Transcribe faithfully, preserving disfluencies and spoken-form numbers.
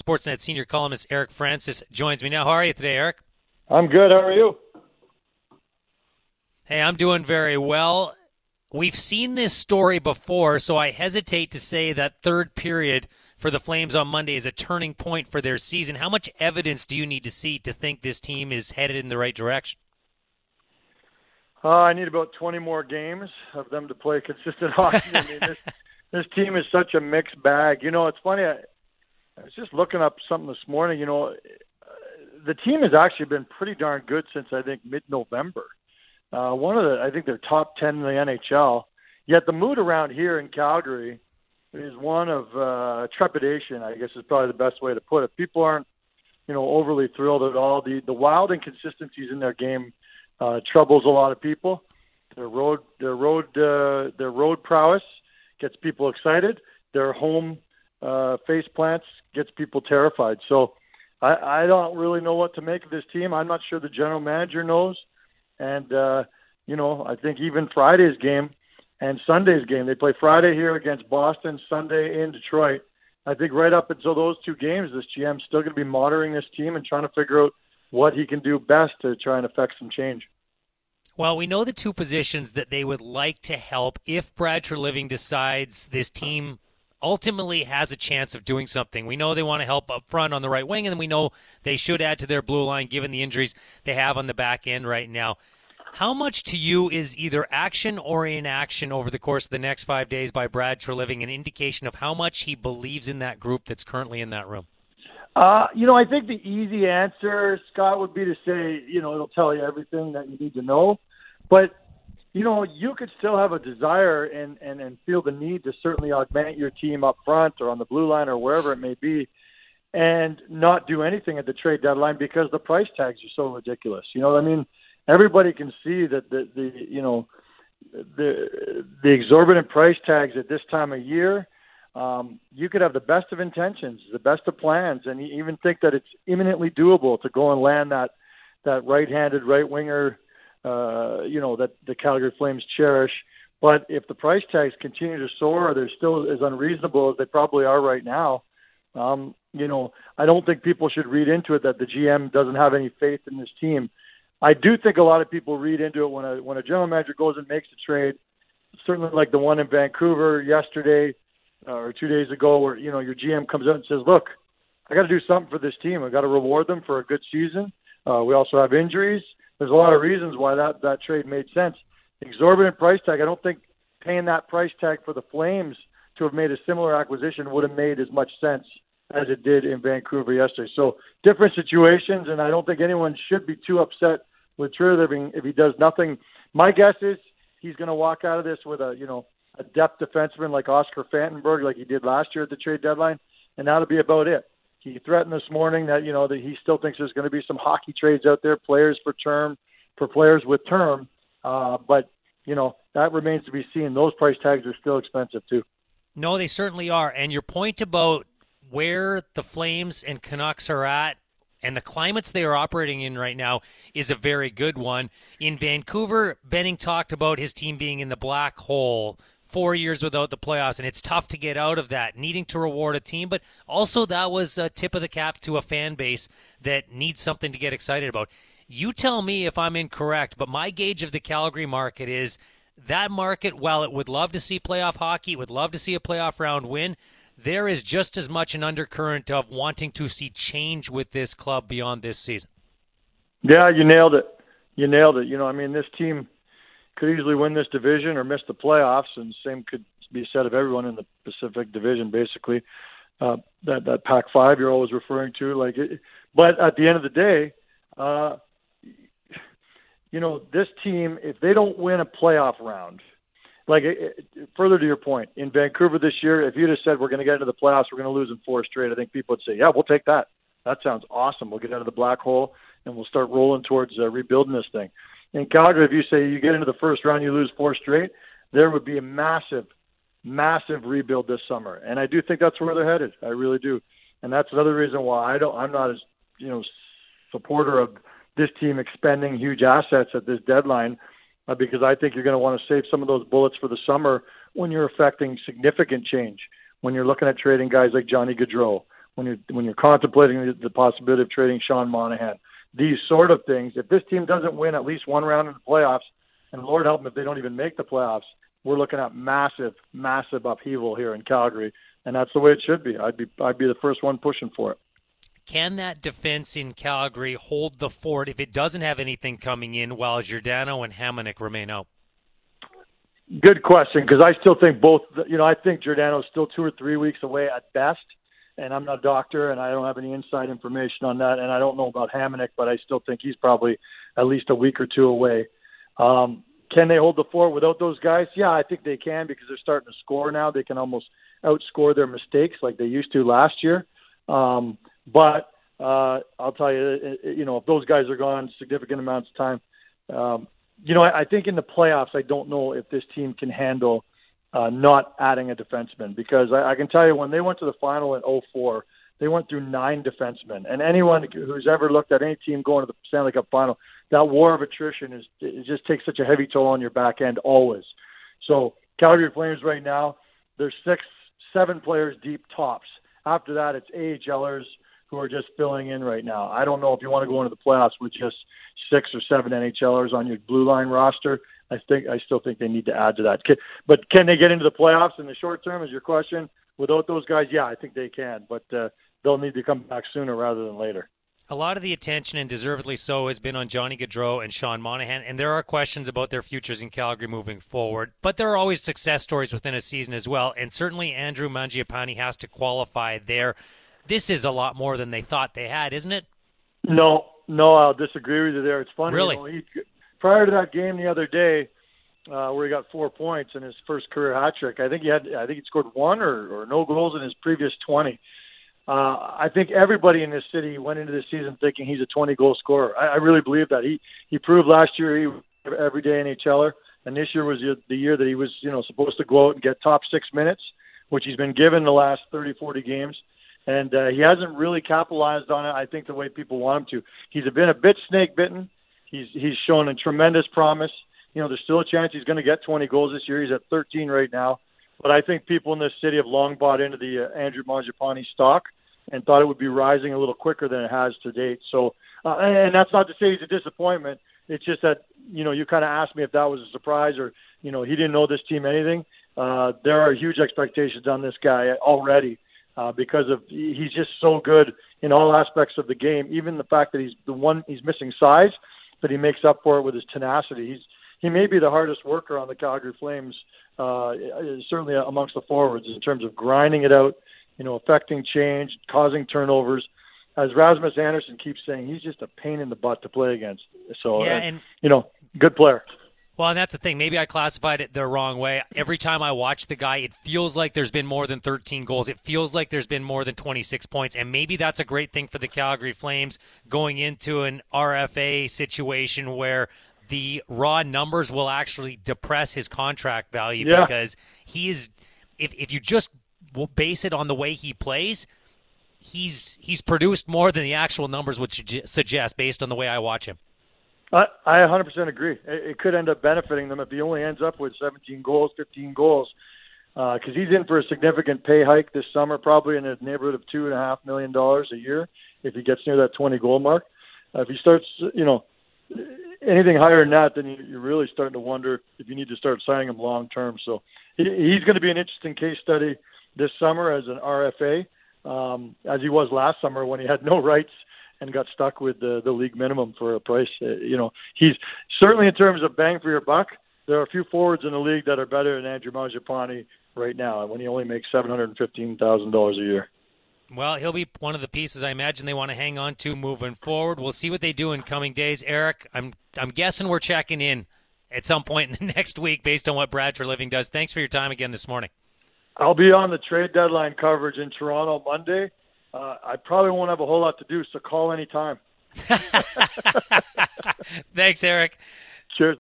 Sportsnet senior columnist Eric Francis joins me now. How are you today, Eric? I'm good. How are you? Hey, I'm doing very well. We've seen this story before, so I hesitate to say that third period for the Flames on Monday is a turning point for their season. How much evidence do you need to see to think this team is headed in the right direction? Uh, I need about twenty more games of them to play consistent hockey. I mean, this, this team is such a mixed bag. You know, it's funny. I, I was just looking up something this morning. You know, the team has actually been pretty darn good since, I think, mid-November. Uh, one of the, I think they're top ten in the N H L. Yet the mood around here in Calgary is one of uh, trepidation, I guess is probably the best way to put it. People aren't, you know, overly thrilled at all. The the wild inconsistencies in their game uh, troubles a lot of people. Their road, their road, uh, their road prowess gets people excited. Their home uh, face plants gets people terrified. So I, I don't really know what to make of this team. I'm not sure the general manager knows. And, uh, you know, I think even Friday's game and Sunday's game, they play Friday here against Boston, Sunday in Detroit. I think right up until those two games, this G M's still going to be monitoring this team and trying to figure out what he can do best to try and affect some change. Well, we know the two positions that they would like to help if Brad Treliving decides this team ultimately has a chance of doing something. We know they want to help up front on the right wing, and we know they should add to their blue line given the injuries they have on the back end right now. How much to you is either action or inaction over the course of the next five days by Brad Treliving an indication of how much he believes in that group that's currently in that room? Uh, you know, I think the easy answer, Scott, would be to say, you know, it'll tell you everything that you need to know. But, you know, you could still have a desire and, and, and feel the need to certainly augment your team up front or on the blue line or wherever it may be and not do anything at the trade deadline because the price tags are so ridiculous. You know what I mean? Everybody can see that the, the you know, the the exorbitant price tags at this time of year. Um, you could have the best of intentions, the best of plans, and you even think that it's imminently doable to go and land that that right-handed right winger, uh, you know, that the Calgary Flames cherish. But if the price tags continue to soar, they're still as unreasonable as they probably are right now. Um, you know, I don't think people should read into it that the G M doesn't have any faith in this team. I do think a lot of people read into it when a when a general manager goes and makes a trade, certainly like the one in Vancouver yesterday uh, or two days ago, where you know your G M comes out and says, "Look, I got to do something for this team. I got to reward them for a good season. Uh, we also have injuries. There's a lot of reasons why that that trade made sense. Exorbitant price tag. I don't think paying that price tag for the Flames to have made a similar acquisition would have made as much sense as it did in Vancouver yesterday. So different situations, and I don't think anyone should be too upset with Treliving if he does nothing. My guess is he's going to walk out of this with a, you know, a depth defenseman like Oscar Fantenberg, like he did last year at the trade deadline, and that'll be about it. He threatened this morning that, you know, that he still thinks there's going to be some hockey trades out there, players for term, for players with term, uh, but, you know, that remains to be seen. Those price tags are still expensive too. No, they certainly are. And your point about where the Flames and Canucks are at and the climates they are operating in right now is a very good one. In Vancouver, Benning talked about his team being in the black hole, four years without the playoffs, and it's tough to get out of that, needing to reward a team. But also that was a tip of the cap to a fan base that needs something to get excited about. You tell me if I'm incorrect, but my gauge of the Calgary market is that market, while it would love to see playoff hockey, it would love to see a playoff round win, there is just as much an undercurrent of wanting to see change with this club beyond this season. Yeah, you nailed it. You nailed it. You know, I mean, this team could easily win this division or miss the playoffs, and the same could be said of everyone in the Pacific Division, basically. Uh, that that Pac five you're always referring to, like, it, but at the end of the day, uh, you know, this team, if they don't win a playoff round, like it, it, further to your point, in Vancouver this year, if you'd have said we're going to get into the playoffs, we're going to lose in four straight, I think people would say, yeah, we'll take that. That sounds awesome. We'll get out of the black hole and we'll start rolling towards uh, rebuilding this thing. In Calgary, if you say you get into the first round, you lose four straight, there would be a massive, massive rebuild this summer. And I do think that's where they're headed. I really do. And that's another reason why I don't, I'm not as, you know, supporter of this team expending huge assets at this deadline, uh, because I think you're going to want to save some of those bullets for the summer when you're affecting significant change, when you're looking at trading guys like Johnny Gaudreau, when you're when you're contemplating the, the possibility of trading Sean Monahan. These sort of things. If this team doesn't win at least one round in the playoffs, and Lord help them if they don't even make the playoffs, we're looking at massive, massive upheaval here in Calgary, and that's the way it should be. I'd be I'd be the first one pushing for it. Can that defense in Calgary hold the fort if it doesn't have anything coming in while Giordano and Hamonic remain out? Good question, because I still think both, you know, I think Giordano's still two or three weeks away at best, and I'm not a doctor, and I don't have any inside information on that, and I don't know about Hamonic, but I still think he's probably at least a week or two away. Um, can they hold the fort without those guys? Yeah, I think they can, because they're starting to score now. They can almost outscore their mistakes like they used to last year. Um, but uh, I'll tell you, you know, if those guys are gone significant amounts of time, um, you know, I, I think in the playoffs, I don't know if this team can handle uh, not adding a defenseman, because I, I can tell you when they went to the final in oh four, they went through nine defensemen. And anyone who's ever looked at any team going to the Stanley Cup final, that war of attrition is it just takes such a heavy toll on your back end always. So Calgary Flames right now, they're six, seven players deep tops. After that, it's AHLers who are just filling in right now. I don't know if you want to go into the playoffs with just six or seven NHLers on your blue line roster. I think I still think they need to add to that. But can they get into the playoffs in the short term is your question. Without those guys, yeah, I think they can. But uh, they'll need to come back sooner rather than later. A lot of the attention, and deservedly so, has been on Johnny Gaudreau and Sean Monahan, and there are questions about their futures in Calgary moving forward. But there are always success stories within a season as well, and certainly Andrew Mangiapane has to qualify there. This is a lot more than they thought they had, isn't it? No, no, I'll disagree with you there. It's funny. Really? You know, he, prior to that game the other day, uh, where he got four points in his first career hat trick, I think he had, I think he scored one or, or no goals in his previous twenty. Uh, I think everybody in this city went into this season thinking he's a twenty-goal scorer. I, I really believe that. He he proved last year he was an everyday NHLer, and this year was the year that he was, you know, supposed to go out and get top six minutes, which he's been given the last thirty, forty games. And uh, he hasn't really capitalized on it, I think, the way people want him to. He's been a bit snake-bitten. He's he's shown a tremendous promise. You know, there's still a chance he's going to get twenty goals this year. He's at thirteen right now. But I think people in this city have long bought into the uh, Andrew Mangiapane stock and thought it would be rising a little quicker than it has to date. So, uh, and that's not to say he's a disappointment. It's just that, you know, you kind of asked me if that was a surprise or, you know, he didn't know this team anything. Uh, there are huge expectations on this guy already uh, because of he's just so good in all aspects of the game. Even the fact that he's the one he's missing size, but he makes up for it with his tenacity. He's he may be the hardest worker on the Calgary Flames, uh, certainly amongst the forwards in terms of grinding it out, you know, affecting change, causing turnovers. As Rasmus Anderson keeps saying, he's just a pain in the butt to play against. So, yeah, uh, and you know, good player. Well, and that's the thing. Maybe I classified it the wrong way. Every time I watch the guy, it feels like there's been more than thirteen goals. It feels like there's been more than twenty-six points. And maybe that's a great thing for the Calgary Flames going into an R F A situation where the raw numbers will actually depress his contract value yeah. because he is, if, if you just base it on the way he plays, he's he's produced more than the actual numbers would suggest based on the way I watch him. I, I one hundred percent agree. It, it could end up benefiting them if he only ends up with seventeen goals, fifteen goals, because uh, he's in for a significant pay hike this summer, probably in the neighborhood of two and a half million dollars a year if he gets near that twenty goal mark. Uh, if he starts, you know, anything higher than that, then you, you're really starting to wonder if you need to start signing him long term. So he, he's going to be an interesting case study this summer as an R F A, um, as he was last summer when he had no rights and got stuck with the, the league minimum for a price. Uh, you know, he's certainly in terms of bang for your buck. There are a few forwards in the league that are better than Andrew Mangiapane right now, when he only makes seven hundred fifteen thousand dollars a year. Well, he'll be one of the pieces I imagine they want to hang on to moving forward. We'll see what they do in coming days. Eric, I'm I'm guessing we're checking in at some point in the next week based on what Brad Treliving does. Thanks for your time again this morning. I'll be on the trade deadline coverage in Toronto Monday. Uh, I probably won't have a whole lot to do, so call anytime. Thanks, Eric.